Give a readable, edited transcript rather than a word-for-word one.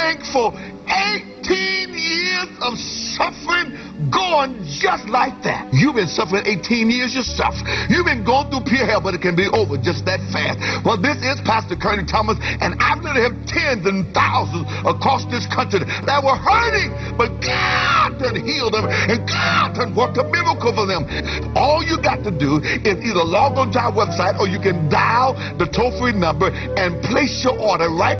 thankful. 18 years of suffering going just like that. You've been suffering 18 years yourself. You've been going through pure hell, but it can be over just that fast. Well, this is Pastor Kearney Thomas, and I've literally have tens and thousands across this country that were hurting, but God done healed them, and God done worked a miracle for them. All you got to do is either log on to our website, or you can dial the toll-free number and place your order right